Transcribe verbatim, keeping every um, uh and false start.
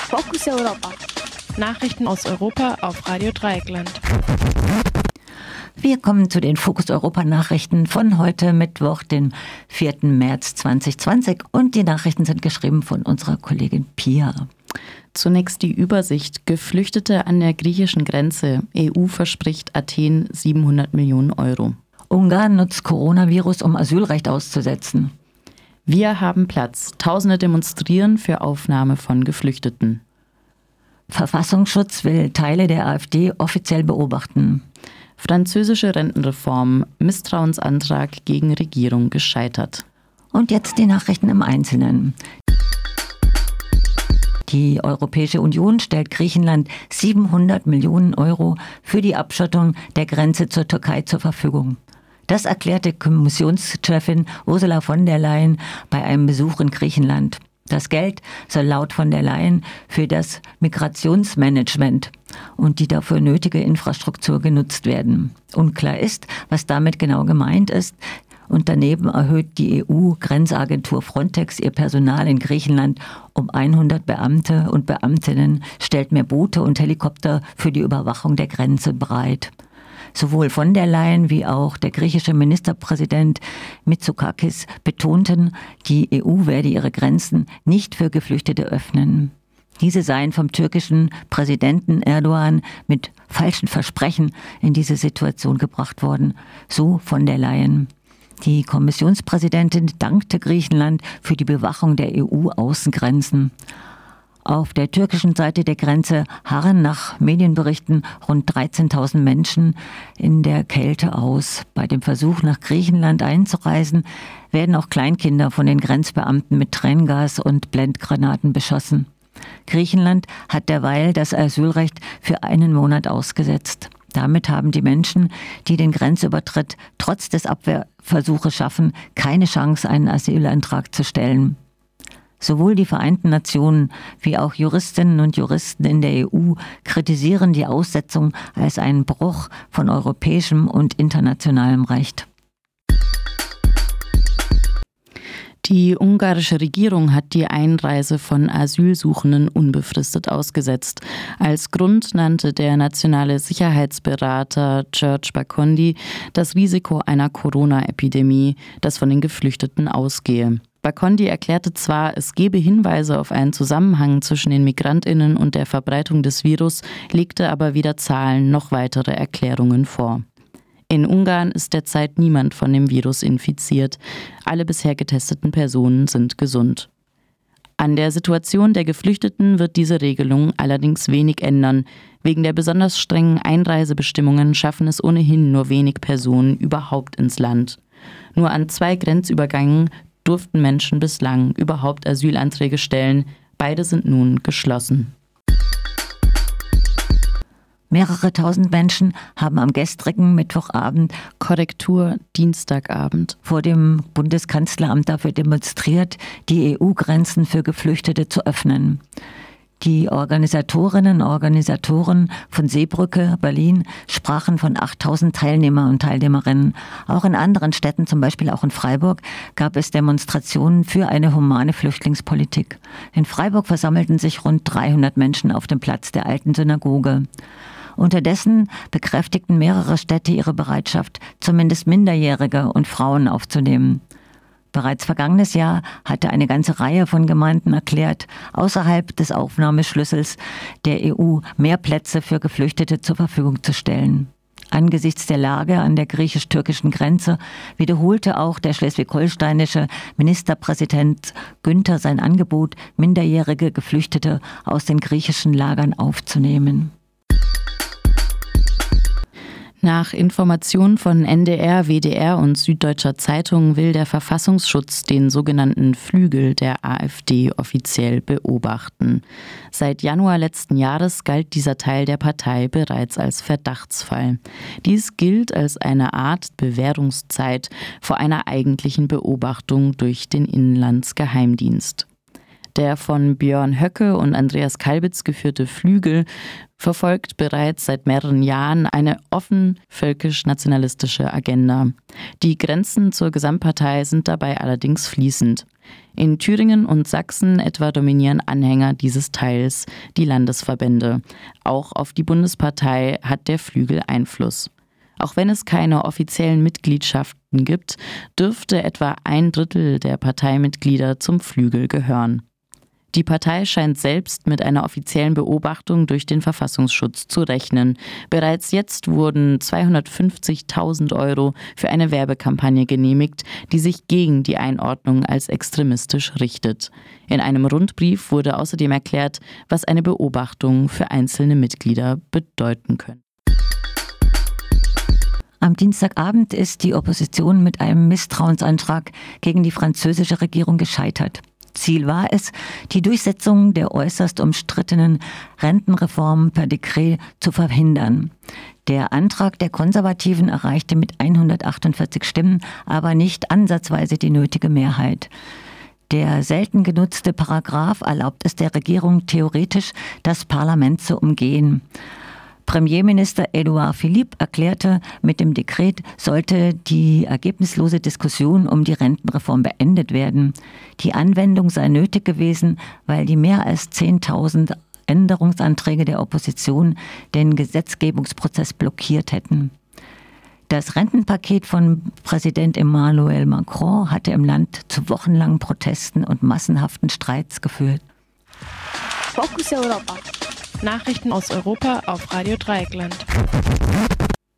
Fokus Europa. Nachrichten aus Europa auf Radio Dreieckland. Wir kommen zu den Fokus Europa Nachrichten von heute Mittwoch, den vierten März zweitausendzwanzig. Und die Nachrichten sind geschrieben von unserer Kollegin Pia. Zunächst die Übersicht. Geflüchtete an der griechischen Grenze. E U verspricht Athen siebenhundert Millionen Euro. Ungarn nutzt Coronavirus, um Asylrecht auszusetzen. Wir haben Platz. Tausende demonstrieren für Aufnahme von Geflüchteten. Verfassungsschutz will Teile der AfD offiziell beobachten. Französische Rentenreform. Misstrauensantrag gegen Regierung gescheitert. Und jetzt die Nachrichten im Einzelnen. Die Europäische Union stellt Griechenland siebenhundert Millionen Euro für die Abschottung der Grenze zur Türkei zur Verfügung. Das erklärte Kommissionschefin Ursula von der Leyen bei einem Besuch in Griechenland. Das Geld soll laut von der Leyen für das Migrationsmanagement und die dafür nötige Infrastruktur genutzt werden. Unklar ist, was damit genau gemeint ist. Und daneben erhöht die E U-Grenzagentur Frontex ihr Personal in Griechenland um hundert Beamte und Beamtinnen, stellt mehr Boote und Helikopter für die Überwachung der Grenze bereit. Sowohl von der Leyen wie auch der griechische Ministerpräsident Mitsotakis betonten, die E U werde ihre Grenzen nicht für Geflüchtete öffnen. Diese seien vom türkischen Präsidenten Erdogan mit falschen Versprechen in diese Situation gebracht worden, so von der Leyen. Die Kommissionspräsidentin dankte Griechenland für die Bewachung der E U-Außengrenzen. Auf der türkischen Seite der Grenze harren nach Medienberichten rund dreizehntausend Menschen in der Kälte aus. Bei dem Versuch, nach Griechenland einzureisen, werden auch Kleinkinder von den Grenzbeamten mit Tränengas und Blendgranaten beschossen. Griechenland hat derweil das Asylrecht für einen Monat ausgesetzt. Damit haben die Menschen, die den Grenzübertritt trotz des Abwehrversuches schaffen, keine Chance, einen Asylantrag zu stellen. Sowohl die Vereinten Nationen wie auch Juristinnen und Juristen in der E U kritisieren die Aussetzung als einen Bruch von europäischem und internationalem Recht. Die ungarische Regierung hat die Einreise von Asylsuchenden unbefristet ausgesetzt. Als Grund nannte der nationale Sicherheitsberater George Bakondi das Risiko einer Corona-Epidemie, das von den Geflüchteten ausgehe. Bakondi erklärte zwar, es gebe Hinweise auf einen Zusammenhang zwischen den MigrantInnen und der Verbreitung des Virus, legte aber weder Zahlen noch weitere Erklärungen vor. In Ungarn ist derzeit niemand von dem Virus infiziert. Alle bisher getesteten Personen sind gesund. An der Situation der Geflüchteten wird diese Regelung allerdings wenig ändern. Wegen der besonders strengen Einreisebestimmungen schaffen es ohnehin nur wenig Personen überhaupt ins Land. Nur an zwei Grenzübergängen durften Menschen bislang überhaupt Asylanträge stellen. Beide sind nun geschlossen. Mehrere tausend Menschen haben am gestrigen Mittwochabend, Korrektur Dienstagabend, vor dem Bundeskanzleramt dafür demonstriert, die E U-Grenzen für Geflüchtete zu öffnen. Die Organisatorinnen und Organisatoren von Seebrücke, Berlin, sprachen von achttausend Teilnehmer und Teilnehmerinnen. Auch in anderen Städten, zum Beispiel auch in Freiburg, gab es Demonstrationen für eine humane Flüchtlingspolitik. In Freiburg versammelten sich rund dreihundert Menschen auf dem Platz der alten Synagoge. Unterdessen bekräftigten mehrere Städte ihre Bereitschaft, zumindest Minderjährige und Frauen aufzunehmen. Bereits vergangenes Jahr hatte eine ganze Reihe von Gemeinden erklärt, außerhalb des Aufnahmeschlüssels der E U mehr Plätze für Geflüchtete zur Verfügung zu stellen. Angesichts der Lage an der griechisch-türkischen Grenze wiederholte auch der schleswig-holsteinische Ministerpräsident Günther sein Angebot, minderjährige Geflüchtete aus den griechischen Lagern aufzunehmen. Nach Informationen von N D R, W D R und Süddeutscher Zeitung will der Verfassungsschutz den sogenannten Flügel der AfD offiziell beobachten. Seit Januar letzten Jahres galt dieser Teil der Partei bereits als Verdachtsfall. Dies gilt als eine Art Bewährungszeit vor einer eigentlichen Beobachtung durch den Inlandsgeheimdienst. Der von Björn Höcke und Andreas Kalbitz geführte Flügel verfolgt bereits seit mehreren Jahren eine offen völkisch-nationalistische Agenda. Die Grenzen zur Gesamtpartei sind dabei allerdings fließend. In Thüringen und Sachsen etwa dominieren Anhänger dieses Teils die Landesverbände. Auch auf die Bundespartei hat der Flügel Einfluss. Auch wenn es keine offiziellen Mitgliedschaften gibt, dürfte etwa ein Drittel der Parteimitglieder zum Flügel gehören. Die Partei scheint selbst mit einer offiziellen Beobachtung durch den Verfassungsschutz zu rechnen. Bereits jetzt wurden zweihundertfünfzigtausend Euro für eine Werbekampagne genehmigt, die sich gegen die Einordnung als extremistisch richtet. In einem Rundbrief wurde außerdem erklärt, was eine Beobachtung für einzelne Mitglieder bedeuten könnte. Am Dienstagabend ist die Opposition mit einem Misstrauensantrag gegen die französische Regierung gescheitert. Ziel war es, die Durchsetzung der äußerst umstrittenen Rentenreform per Dekret zu verhindern. Der Antrag der Konservativen erreichte mit hundertachtundvierzig Stimmen aber nicht ansatzweise die nötige Mehrheit. Der selten genutzte Paragraph erlaubt es der Regierung theoretisch, das Parlament zu umgehen. Premierminister Edouard Philippe erklärte, mit dem Dekret sollte die ergebnislose Diskussion um die Rentenreform beendet werden. Die Anwendung sei nötig gewesen, weil die mehr als zehntausend Änderungsanträge der Opposition den Gesetzgebungsprozess blockiert hätten. Das Rentenpaket von Präsident Emmanuel Macron hatte im Land zu wochenlangen Protesten und massenhaften Streits geführt. Fokus Europa. Nachrichten aus Europa auf Radio Dreieckland.